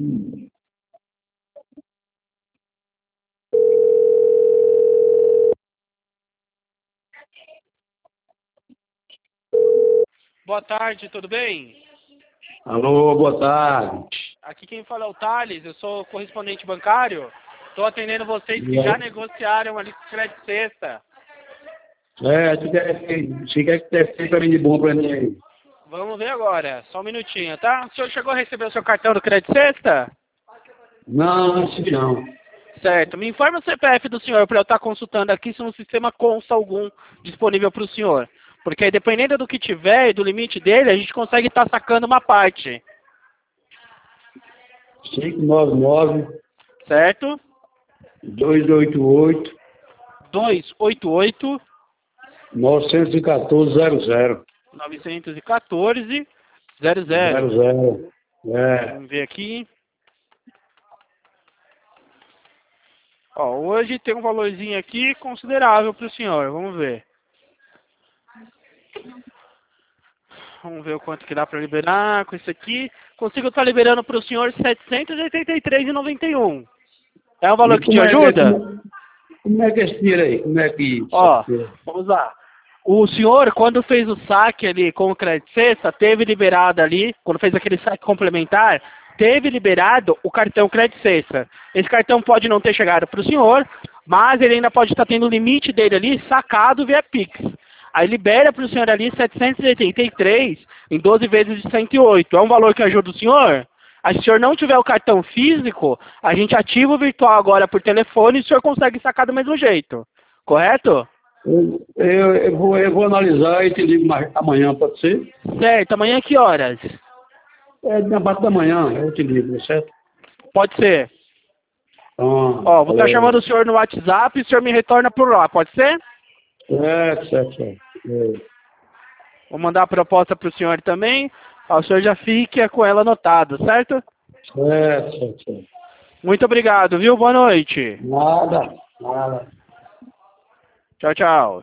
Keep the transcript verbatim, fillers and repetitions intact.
Boa tarde, tudo bem? Alô, boa tarde. Aqui quem fala é o Thales, eu sou correspondente bancário. Estou atendendo vocês que já negociaram ali com o Crédito Sexta. É, se quer, se quer que der feito pra mim de bom pra mim aí. Vamos ver agora, só um minutinho, tá? O senhor chegou a receber o seu cartão do Crédito Sexta? Não, não sei não. Certo, me informa o C P F do senhor para eu estar consultando aqui se no sistema consta algum disponível para o senhor. Porque aí, dependendo do que tiver e do limite dele, a gente consegue estar sacando uma parte. cinco nove nove, Certo? dois oito oito, dois oito oito, nove um quatro zero zero. nove um quatro zero Zero zero. zero. É. Vamos ver aqui. Ó, hoje tem um valorzinho aqui considerável para o senhor. Vamos ver. Vamos ver o quanto que dá para liberar com isso aqui. Consigo estar liberando para o senhor setecentos e oitenta e três reais e noventa e um. É um valor E que te como é que é, ajuda? como, como é que é esse dinheiro aí? Como é que... Ó, vamos lá. O senhor, quando fez o saque ali com o Crédito Sexta, teve liberado ali, quando fez aquele saque complementar, teve liberado o cartão Crédito Sexta. Esse cartão pode não ter chegado para o senhor, mas ele ainda pode estar tendo o limite dele ali sacado via Pix. Aí libera para o senhor ali setecentos e oitenta e três em doze vezes de cento e oito. É um valor que ajuda o senhor? Aí, se o senhor não tiver o cartão físico, a gente ativa o virtual agora por telefone e o senhor consegue sacar do mesmo jeito. Correto? Eu, eu, eu, vou, eu vou analisar e te ligo mais, amanhã, pode ser? Certo. Amanhã que horas? É, na parte da manhã, eu te ligo, certo? Pode ser. Então, Ó, vou estar valeu. chamando o senhor no WhatsApp e o senhor me retorna por lá. Pode ser? Certo, certo, certo. É. Vou mandar a proposta para o senhor também. Ó, o senhor já fique com ela anotada, certo? Certo, certo, certo. Muito obrigado, viu? Boa noite. Nada, nada. Tchau, tchau.